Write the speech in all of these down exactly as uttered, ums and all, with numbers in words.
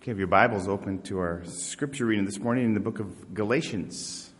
Okay, have your Bibles open to our scripture reading this morning in the book of Galatians.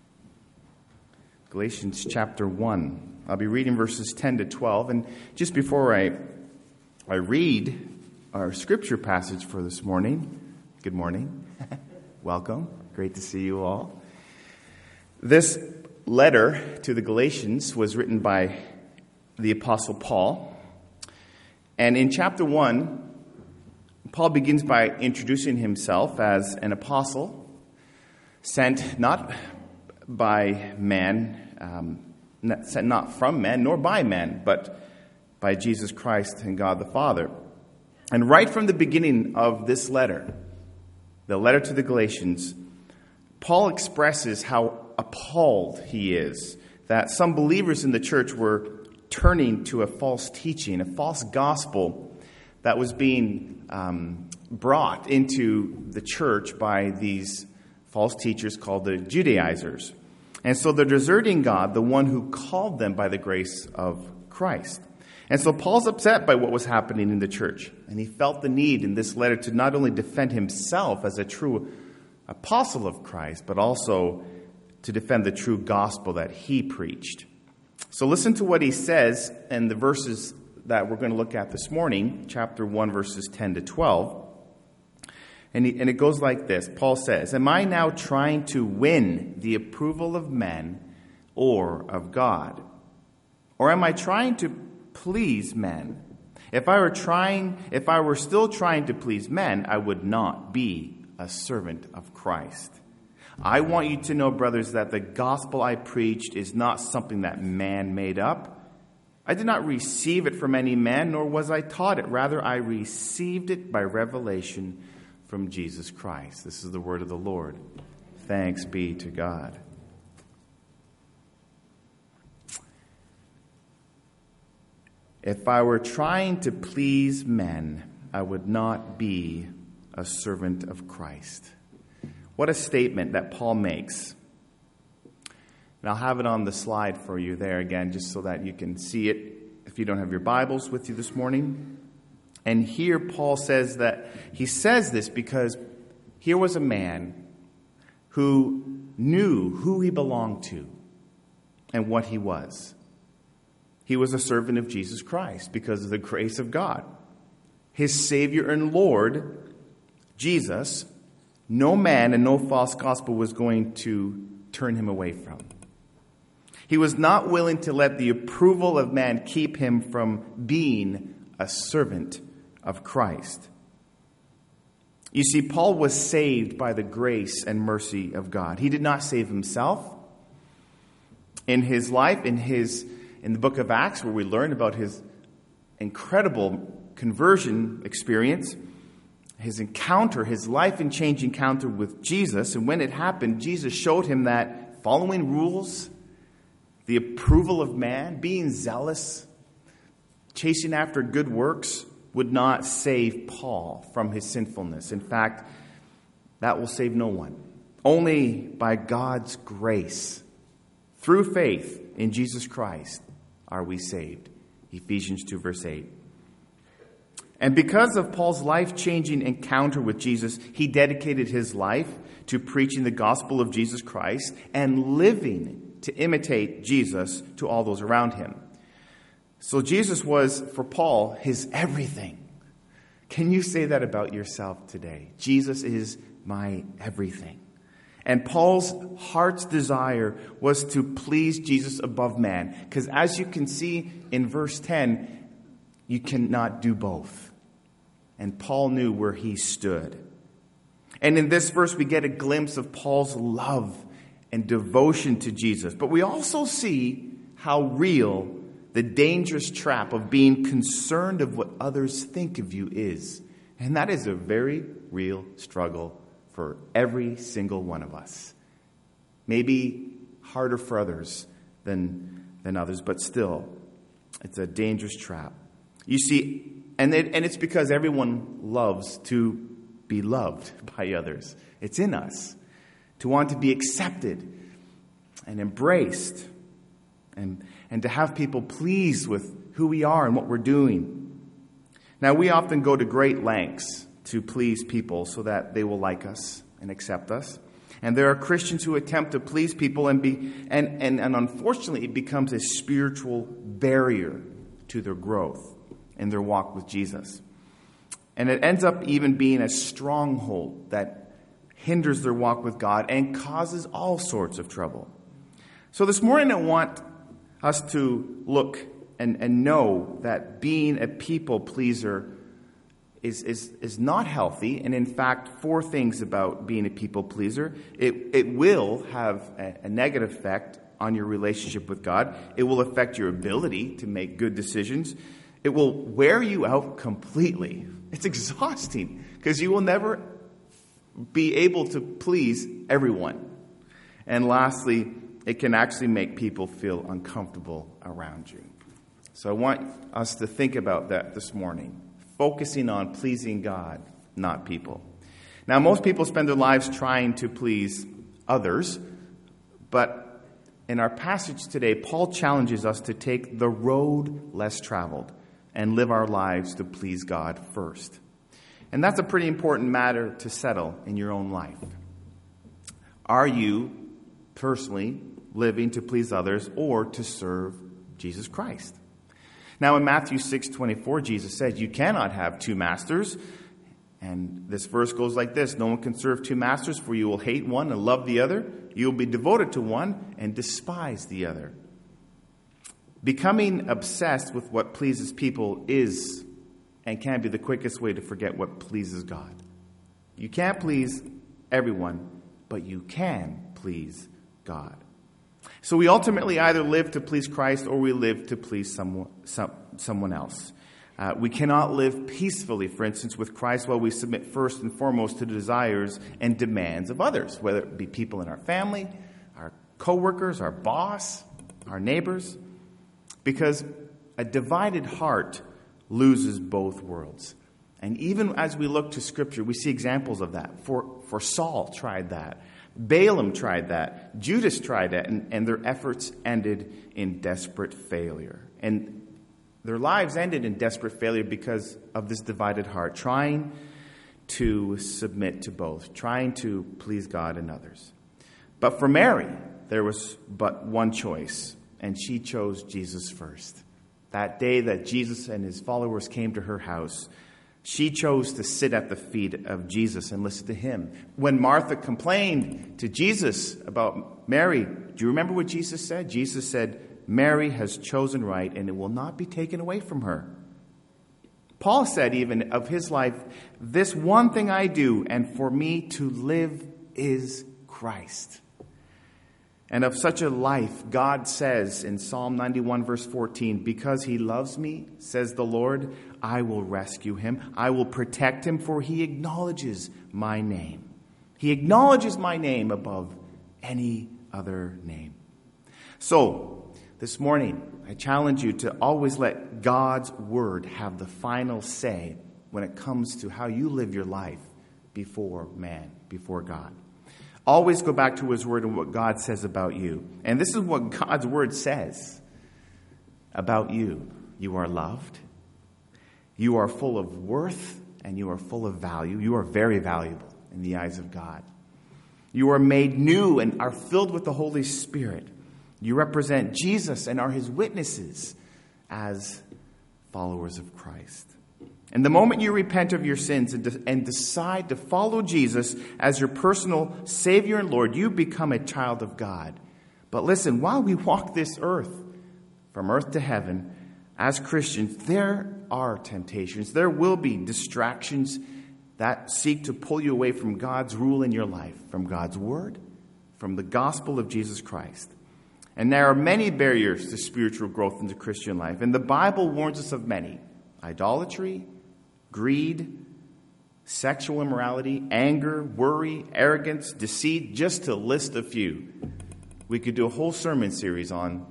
Galatians chapter one. I'll be reading verses ten to twelve. And just before I, I read our scripture passage for this morning, good morning, welcome, great to see you all. This letter to the Galatians was written by the Apostle Paul. And in chapter one, Paul begins by introducing himself as an apostle sent not by man, um, not, sent not from man nor by man, but by Jesus Christ and God the Father. And right from the beginning of this letter, the letter to the Galatians, Paul expresses how appalled he is that some believers in the church were turning to a false teaching, a false gospel that was being um, brought into the church by these false teachers called the Judaizers. And so they're deserting God, the one who called them by the grace of Christ. And so Paul's upset by what was happening in the church. And he felt the need in this letter to not only defend himself as a true apostle of Christ, but also to defend the true gospel that he preached. So listen to what he says in the verses that we're going to look at this morning, chapter one, verses ten to twelve. And, he, and it goes like this. Paul says, "Am I now trying to win the approval of men or of God? Or am I trying to please men? If I were trying, if I were still trying to please men, I would not be a servant of Christ. I want you to know, brothers, that the gospel I preached is not something that man made up. I did not receive it from any man, nor was I taught it. Rather, I received it by revelation from Jesus Christ." This is the word of the Lord. Thanks be to God. If I were trying to please men, I would not be a servant of Christ. What a statement that Paul makes. And I'll have it on the slide for you there again, just so that you can see it if you don't have your Bibles with you this morning. And here Paul says that he says this because here was a man who knew who he belonged to and what he was. He was a servant of Jesus Christ because of the grace of God. His Savior and Lord, Jesus, no man and no false gospel was going to turn him away from. He was not willing to let the approval of man keep him from being a servant of Christ. You see, Paul was saved by the grace and mercy of God. He did not save himself. In his life, in his in the book of Acts, where we learn about his incredible conversion experience, his encounter, his life and change encounter with Jesus, and when it happened, Jesus showed him that following rules, the approval of man, being zealous, chasing after good works would not save Paul from his sinfulness. In fact, that will save no one. Only by God's grace, through faith in Jesus Christ, are we saved. Ephesians two, verse eight. And because of Paul's life-changing encounter with Jesus, he dedicated his life to preaching the gospel of Jesus Christ and living to imitate Jesus to all those around him. So Jesus was, for Paul, his everything. Can you say that about yourself today? Jesus is my everything. And Paul's heart's desire was to please Jesus above man. Because as you can see in verse ten, you cannot do both. And Paul knew where he stood. And in this verse, we get a glimpse of Paul's love and devotion to Jesus. But we also see how real the dangerous trap of being concerned of what others think of you is. And that is a very real struggle for every single one of us. Maybe harder for others than, than others, but still, it's a dangerous trap. You see, and, it, and it's because everyone loves to be loved by others. It's in us to want to be accepted and embraced and, and to have people pleased with who we are and what we're doing. Now, we often go to great lengths to please people so that they will like us and accept us. And there are Christians who attempt to please people and be and, and, and unfortunately it becomes a spiritual barrier to their growth in their walk with Jesus. And it ends up even being a stronghold that hinders their walk with God and causes all sorts of trouble. So this morning I want us to look and, and know that being a people pleaser is, is, is not healthy. And in fact, four things about being a people pleaser. It, it will have a, a negative effect on your relationship with God. It will affect your ability to make good decisions. It will wear you out completely. It's exhausting because you will never be able to please everyone. And lastly, it can actually make people feel uncomfortable around you. So I want us to think about that this morning, focusing on pleasing God, not people. Now, most people spend their lives trying to please others, but in our passage today, Paul challenges us to take the road less traveled and live our lives to please God first. And that's a pretty important matter to settle in your own life. Are you personally living to please others or to serve Jesus Christ? Now in Matthew six twenty-four, Jesus said, you cannot have two masters. And this verse goes like this: no one can serve two masters, for you will hate one and love the other. You will be devoted to one and despise the other. Becoming obsessed with what pleases people is and can be the quickest way to forget what pleases God. You can't please everyone, but you can please God. So we ultimately either live to please Christ or we live to please someone, some, someone else. Uh, we cannot live peacefully, for instance, with Christ while we submit first and foremost to the desires and demands of others, whether it be people in our family, our co-workers, our boss, our neighbors. Because a divided heart loses both worlds. And even as we look to Scripture, we see examples of that. For, for Saul tried that. Balaam tried that. Judas tried that. And, and their efforts ended in desperate failure. And their lives ended in desperate failure because of this divided heart, trying to submit to both, trying to please God and others. But for Mary, there was but one choice, and she chose Jesus first. That day that Jesus and his followers came to her house, she chose to sit at the feet of Jesus and listen to him. When Martha complained to Jesus about Mary, do you remember what Jesus said? Jesus said, Mary has chosen right, and it will not be taken away from her. Paul said even of his life, this one thing I do, and for me to live is Christ. And of such a life, God says in Psalm ninety-one, verse fourteen, because he loves me, says the Lord, I will rescue him. I will protect him, for he acknowledges my name. He acknowledges my name above any other name. So, this morning, I challenge you to always let God's word have the final say when it comes to how you live your life before man, before God. Always go back to his word and what God says about you. And this is what God's word says about you. You are loved. You are full of worth and you are full of value. You are very valuable in the eyes of God. You are made new and are filled with the Holy Spirit. You represent Jesus and are his witnesses as followers of Christ. And the moment you repent of your sins and, de- and decide to follow Jesus as your personal Savior and Lord, you become a child of God. But listen, while we walk this earth, from earth to heaven, as Christians, there are temptations. There will be distractions that seek to pull you away from God's rule in your life, from God's word, from the gospel of Jesus Christ. And there are many barriers to spiritual growth in the Christian life. And the Bible warns us of many. Idolatry, greed, sexual immorality, anger, worry, arrogance, deceit, just to list a few. We could do a whole sermon series on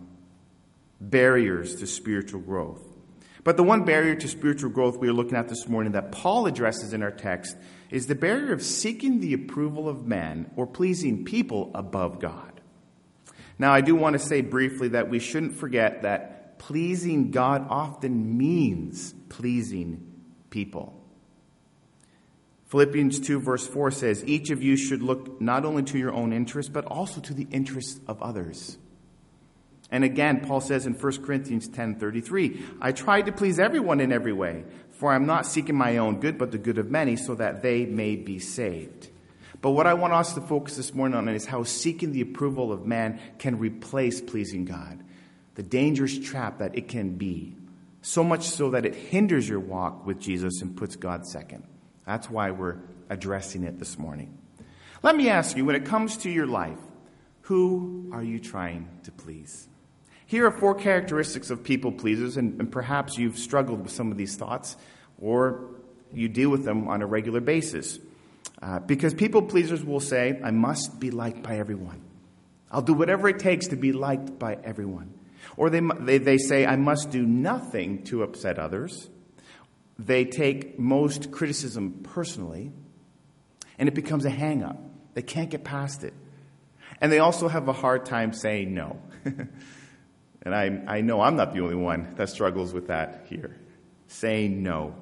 barriers to spiritual growth. But the one barrier to spiritual growth we are looking at this morning that Paul addresses in our text is the barrier of seeking the approval of man or pleasing people above God. Now, I do want to say briefly that we shouldn't forget that pleasing God often means pleasing people. Philippians two verse four says, each of you should look not only to your own interests, but also to the interests of others. And again, Paul says in First Corinthians ten thirty-three, I tried to please everyone in every way, for I'm not seeking my own good, but the good of many, so that they may be saved. But what I want us to focus this morning on is how seeking the approval of man can replace pleasing God. The dangerous trap that it can be. So much so that it hinders your walk with Jesus and puts God second. That's why we're addressing it this morning. Let me ask you, when it comes to your life, who are you trying to please? Here are four characteristics of people pleasers, and, and perhaps you've struggled with some of these thoughts, or you deal with them on a regular basis. Uh, because people pleasers will say, I must be liked by everyone. I'll do whatever it takes to be liked by everyone. Or they, they, they say, I must do nothing to upset others. They take most criticism personally, and it becomes a hang-up. They can't get past it. And they also have a hard time saying no. And I, I know I'm not the only one that struggles with that here. Saying no.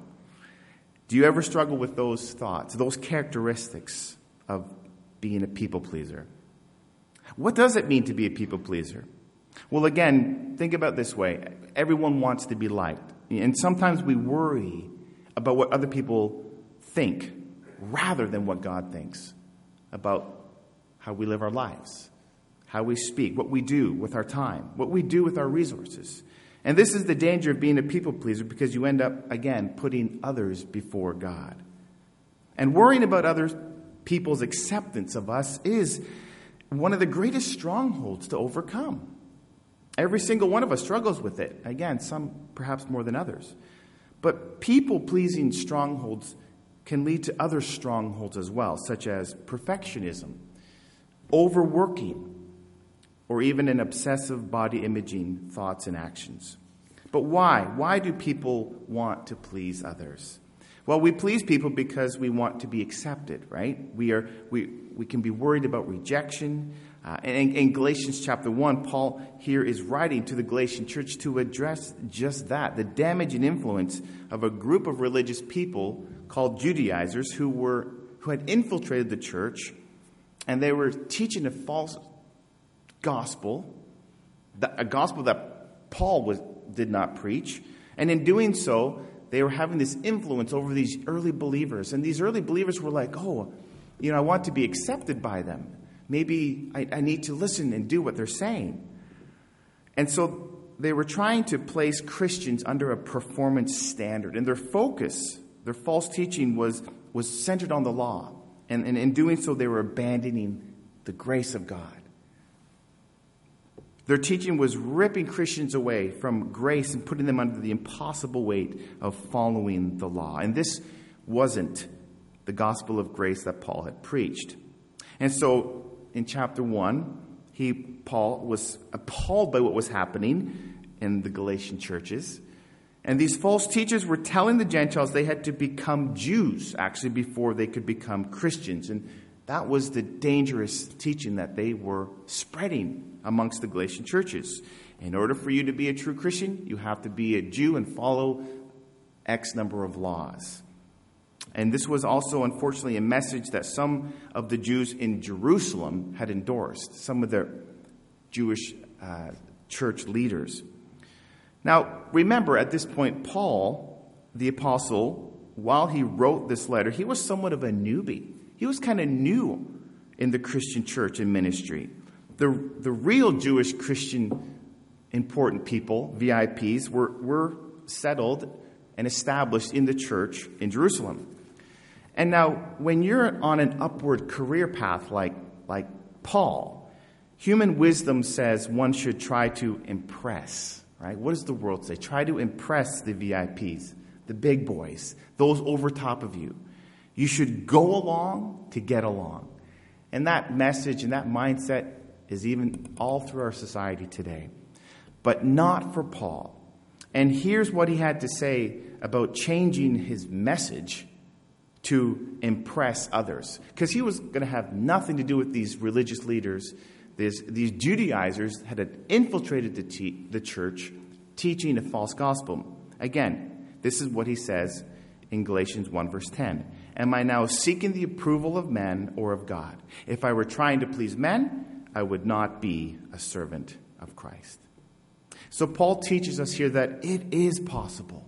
Do you ever struggle with those thoughts, those characteristics of being a people pleaser? What does it mean to be a people pleaser? Well, again, think about it this way. Everyone wants to be liked. And sometimes we worry about what other people think rather than what God thinks about how we live our lives, how we speak, what we do with our time, what we do with our resources. And this is the danger of being a people pleaser, because you end up, again, putting others before God. And worrying about other people's acceptance of us is one of the greatest strongholds to overcome. Every single one of us struggles with it. Again, some perhaps more than others. But people-pleasing strongholds can lead to other strongholds as well, such as perfectionism, overworking, or even an obsessive body imaging thoughts and actions. But why? Why do people want to please others? Well, we please people because we want to be accepted, right? We are we we can be worried about rejection. Uh, and in, in Galatians chapter one, Paul here is writing to the Galatian church to address just that, the damage and influence of a group of religious people called Judaizers who were who had infiltrated the church, and they were teaching a false gospel, a gospel that Paul was did not preach. And in doing so, they were having this influence over these early believers. And these early believers were like, oh, you know, I want to be accepted by them. Maybe I, I need to listen and do what they're saying. And so they were trying to place Christians under a performance standard. And their focus, their false teaching was, was centered on the law. And, and in doing so, they were abandoning the grace of God. Their teaching was ripping Christians away from grace and putting them under the impossible weight of following the law. And this wasn't the gospel of grace that Paul had preached. And so in chapter one, he, Paul, was appalled by what was happening in the Galatian churches. And these false teachers were telling the Gentiles they had to become Jews, actually, before they could become Christians. And that was the dangerous teaching that they were spreading amongst the Galatian churches. In order for you to be a true Christian, you have to be a Jew and follow X number of laws. And this was also, unfortunately, a message that some of the Jews in Jerusalem had endorsed, some of their Jewish uh, church leaders. Now, remember, at this point, Paul, the apostle, while he wrote this letter, he was somewhat of a newbie. He was kind of new in the Christian church and ministry. The, the real Jewish Christian important people, V I Ps, were, were settled and established in the church in Jerusalem. And now, when you're on an upward career path like, like Paul, human wisdom says one should try to impress, right? What does the world say? Try to impress the V I Ps, the big boys, those over top of you. You should go along to get along. And that message and that mindset is even all through our society today. But not for Paul. And here's what he had to say about changing his message to impress others. Because he was going to have nothing to do with these religious leaders. These, these Judaizers had infiltrated the, te- the church, teaching a false gospel. Again, this is what he says in Galatians one verse ten. am I now seeking the approval of men or of God? If I were trying to please men, I would not be a servant of Christ. So Paul teaches us here that it is possible,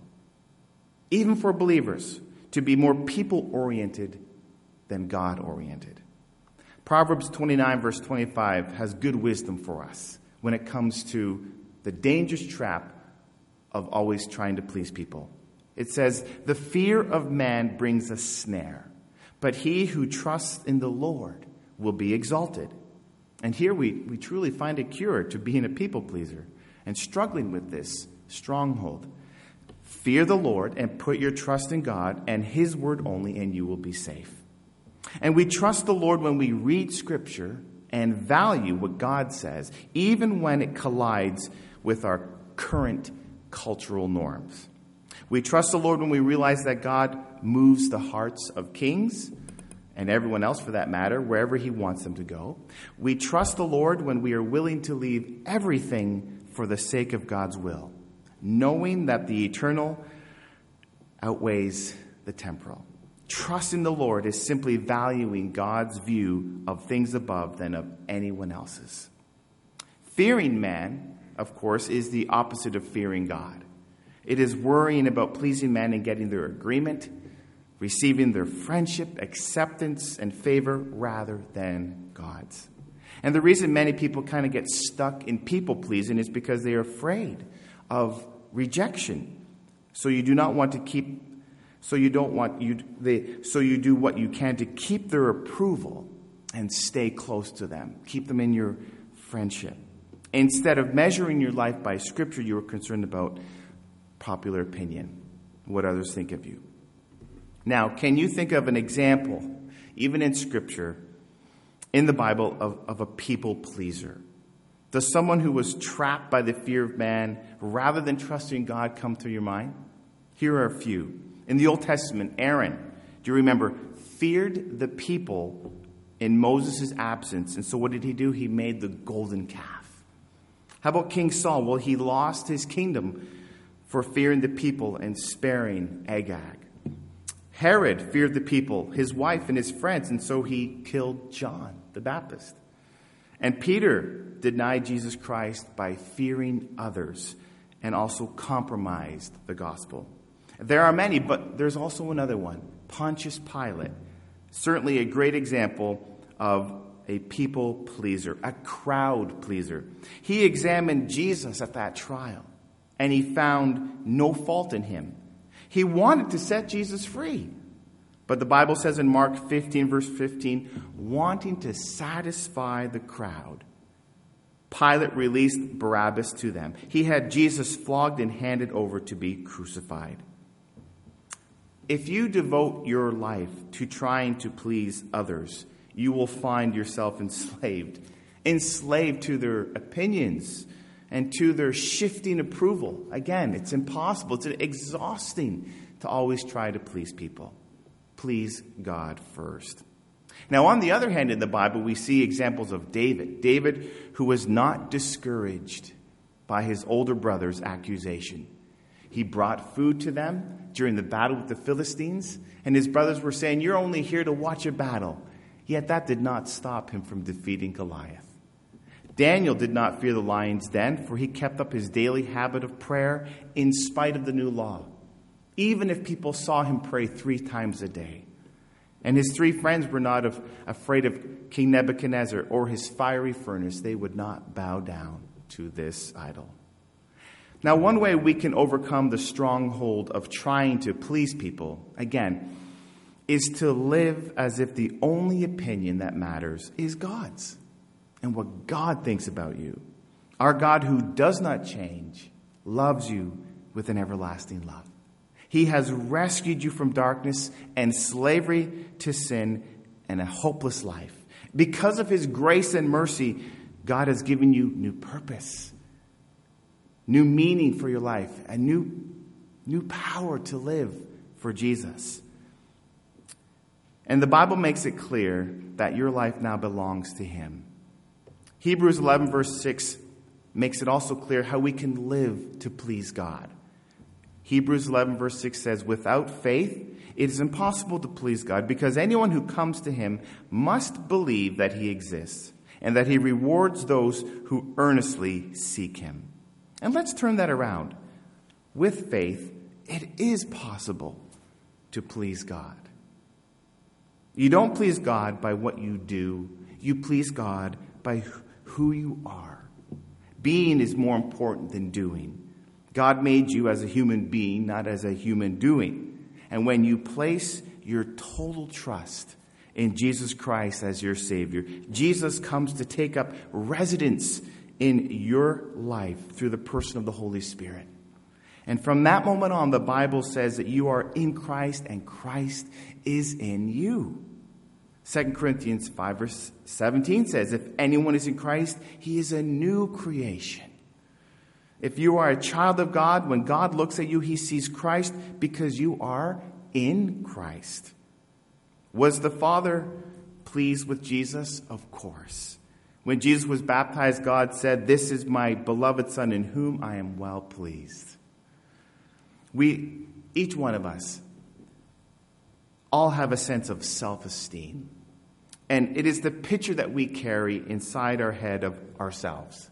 even for believers, to be more people-oriented than God-oriented. Proverbs twenty-nine, verse twenty-five, has good wisdom for us when it comes to the dangerous trap of always trying to please people. It says, "The fear of man brings a snare, but he who trusts in the Lord will be exalted." And here we, we truly find a cure to being a people pleaser and struggling with this stronghold. Fear the Lord and put your trust in God and his word only, and you will be safe. And we trust the Lord when we read Scripture and value what God says, even when it collides with our current cultural norms. We trust the Lord when we realize that God moves the hearts of kings and everyone else, for that matter, wherever he wants them to go. We trust the Lord when we are willing to leave everything for the sake of God's will, knowing that the eternal outweighs the temporal. Trusting the Lord is simply valuing God's view of things above than of anyone else's. Fearing man, of course, is the opposite of fearing God. It is worrying about pleasing men and getting their agreement, receiving their friendship, acceptance, and favor rather than God's. And the reason many people kind of get stuck in people-pleasing is because they are afraid of rejection. So you do not want to keep, so you don't want, you, they, so you do what you can to keep their approval and stay close to them. Keep them in your friendship. Instead of measuring your life by Scripture, you are concerned about popular opinion, what others think of you. Now, can you think of an example, even in Scripture, in the Bible, of, of a people pleaser? Does someone who was trapped by the fear of man, rather than trusting God, come to your mind? Here are a few. In the Old Testament, Aaron, do you remember, feared the people in Moses' absence. And so what did he do? He made the golden calf. How about King Saul? Well, he lost his kingdom for fearing the people and sparing Agag. Herod feared the people, his wife, and his friends, and so he killed John the Baptist. And Peter denied Jesus Christ by fearing others and also compromised the gospel. There are many, but there's also another one, Pontius Pilate. Certainly a great example of a people pleaser, a crowd pleaser. He examined Jesus at that trial, and he found no fault in him. He wanted to set Jesus free. But the Bible says in Mark fifteen, verse fifteen, wanting to satisfy the crowd, Pilate released Barabbas to them. He had Jesus flogged and handed over to be crucified. If you devote your life to trying to please others, you will find yourself enslaved, enslaved to their opinions and to their shifting approval. Again, it's impossible. It's exhausting to always try to please people. Please God first. Now, on the other hand, in the Bible, we see examples of David. David, who was not discouraged by his older brother's accusation. He brought food to them during the battle with the Philistines, and his brothers were saying, "You're only here to watch a battle." Yet that did not stop him from defeating Goliath. Daniel did not fear the lion's den, for he kept up his daily habit of prayer in spite of the new law, even if people saw him pray three times a day. And his three friends were not of, afraid of King Nebuchadnezzar or his fiery furnace. They would not bow down to this idol. Now, one way we can overcome the stronghold of trying to please people, again, is to live as if the only opinion that matters is God's and what God thinks about you. Our God, who does not change, loves you with an everlasting love. He has rescued you from darkness and slavery to sin and a hopeless life. Because of his grace and mercy, God has given you new purpose, new meaning for your life, and new, new power to live for Jesus. And the Bible makes it clear that your life now belongs to him. Hebrews eleven, verse six makes it also clear how we can live to please God. Hebrews eleven, verse six says, "Without faith, It is impossible to please God because anyone who comes to him must believe that he exists and that he rewards those who earnestly seek him. And let's turn that around. With faith, it is possible to please God. You don't please God by what you do. You please God by who you are. Being is more important than doing. God made you as a human being, not as a human doing. And when you place your total trust in Jesus Christ as your Savior, Jesus comes to take up residence in your life through the person of the Holy Spirit. And from that moment on, the Bible says that you are in Christ and Christ is in you. Second Corinthians five verse seventeen says, if anyone is in Christ, he is a new creation. If you are a child of God, when God looks at you, he sees Christ because you are in Christ. Was the Father pleased with Jesus? Of course. When Jesus was baptized, God said, this is my beloved Son in whom I am well pleased. We, each one of us, all have a sense of self-esteem. And it is the picture that we carry inside our head of ourselves.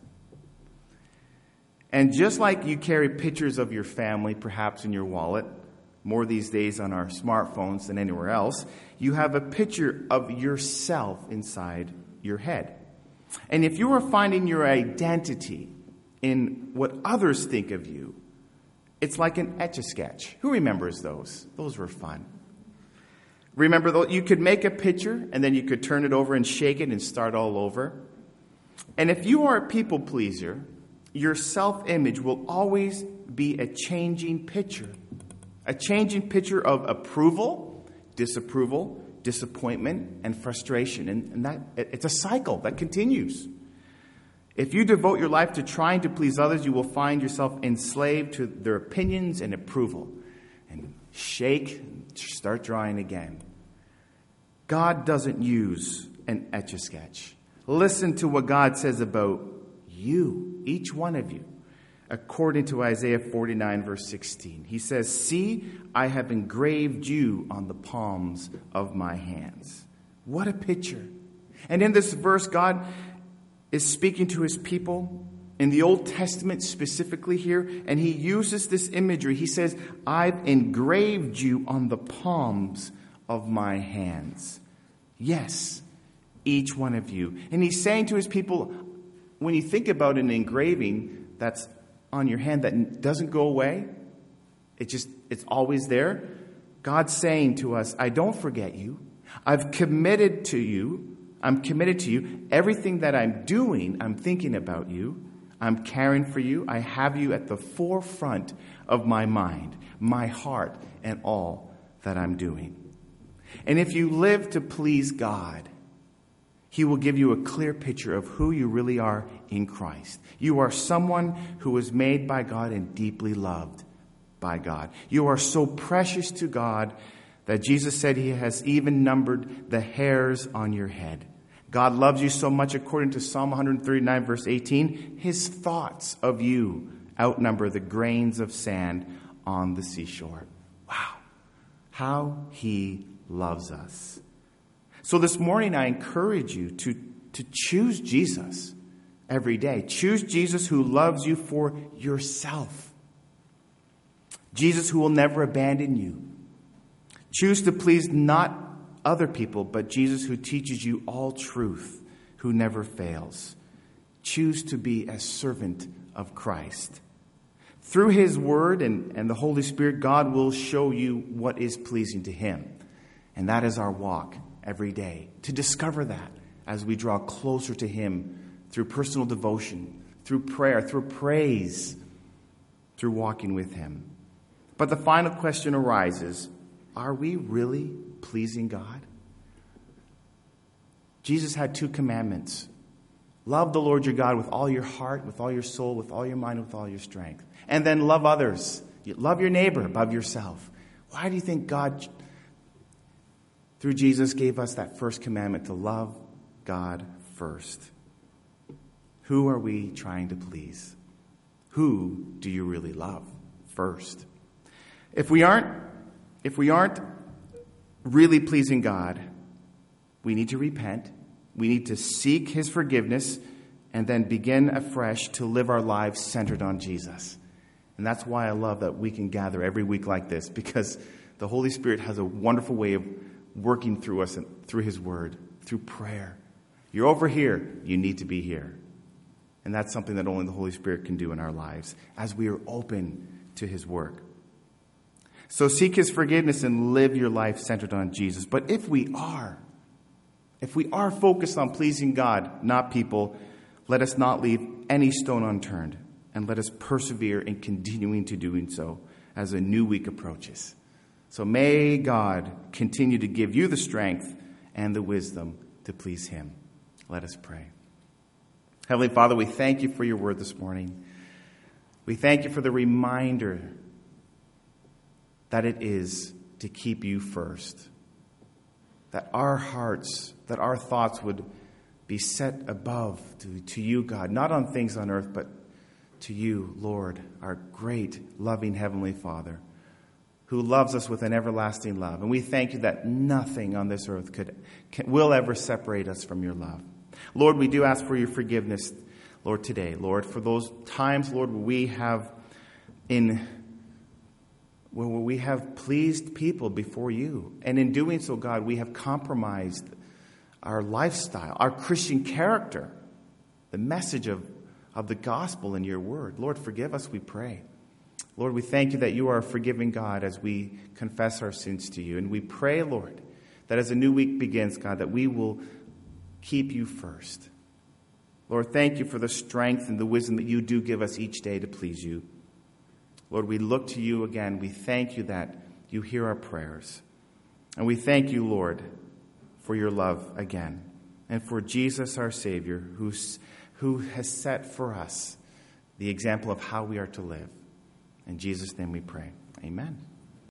And just like you carry pictures of your family, perhaps in your wallet, more these days on our smartphones than anywhere else, you have a picture of yourself inside your head. And if you are finding your identity in what others think of you, it's like an Etch-a-Sketch. Who remembers those? Those were fun. Remember, though, you could make a picture and then you could turn it over and shake it and start all over. And if you are a people pleaser, your self-image will always be a changing picture. A changing picture of approval, disapproval, disappointment, and frustration. And, and that it's a cycle that continues. If you devote your life to trying to please others, you will find yourself enslaved to their opinions and approval. And shake, start drawing again. God doesn't use an Etch-a-Sketch. Listen to what God says about you, each one of you, according to Isaiah forty-nine, verse sixteen. He says, see, I have engraved you on the palms of my hands. What a picture. And in this verse, God is speaking to his people in the Old Testament specifically here, and he uses this imagery. He says, I've engraved you on the palms of my hands. Yes, each one of you. And he's saying to his people, when you think about an engraving that's on your hand that doesn't go away, it just, it's always there. God's saying to us, I don't forget you. I've committed to you. I'm committed to you. Everything that I'm doing, I'm thinking about you. I'm caring for you. I have you at the forefront of my mind, my heart, and all that I'm doing. And if you live to please God, he will give you a clear picture of who you really are in Christ. You are someone who was made by God and deeply loved by God. You are so precious to God that Jesus said he has even numbered the hairs on your head. God loves you so much, according to Psalm one thirty-nine, verse eighteen, his thoughts of you outnumber the grains of sand on the seashore. Wow, how he loves us. So this morning, I encourage you to, to choose Jesus every day. Choose Jesus who loves you for yourself. Jesus who will never abandon you. Choose to please not other people, but Jesus who teaches you all truth, who never fails. Choose to be a servant of Christ. Through his word and, and the Holy Spirit, God will show you what is pleasing to him. And that is our walk every day, to discover that as we draw closer to him through personal devotion, through prayer, through praise, through walking with him. But the final question arises, are we really pleasing God? Jesus had two commandments. Love the Lord your God with all your heart, with all your soul, with all your mind, with all your strength. And then love others. Love your neighbor above yourself. Why do you think God, through Jesus, gave us that first commandment to love God first? Who are we trying to please? Who do you really love first? If we aren't, if we aren't really pleasing God, we need to repent. We need to seek his forgiveness and then begin afresh to live our lives centered on Jesus. And that's why I love that we can gather every week like this, because the Holy Spirit has a wonderful way of working through us and through his word, through prayer. You're over here, you need to be here. And that's something that only the Holy Spirit can do in our lives as we are open to his work. So seek his forgiveness and live your life centered on Jesus. But if we are, if we are focused on pleasing God, not people, let us not leave any stone unturned, and let us persevere in continuing to doing so as a new week approaches. So may God continue to give you the strength and the wisdom to please him. Let us pray. Heavenly Father, we thank you for your word this morning. We thank you for the reminder that it is to keep you first. That our hearts, that our thoughts would be set above to, to you, God, not on things on earth, but to you, Lord, our great, loving Heavenly Father, who loves us with an everlasting love. And we thank you that nothing on this earth could can, will ever separate us from your love. Lord, we do ask for your forgiveness, Lord, today. Lord, for those times, Lord, where we have in where we have pleased people before you. And in doing so, God, we have compromised our lifestyle, our Christian character, the message of, of the gospel in your word. Lord, forgive us, we pray. Lord, we thank you that you are a forgiving God as we confess our sins to you. And we pray, Lord, that as a new week begins, God, that we will keep you first. Lord, thank you for the strength and the wisdom that you do give us each day to please you. Lord, we look to you again. We thank you that you hear our prayers. And we thank you, Lord, for your love again. And for Jesus, our Savior, who's, who has set for us the example of how we are to live. In Jesus' name we pray. Amen.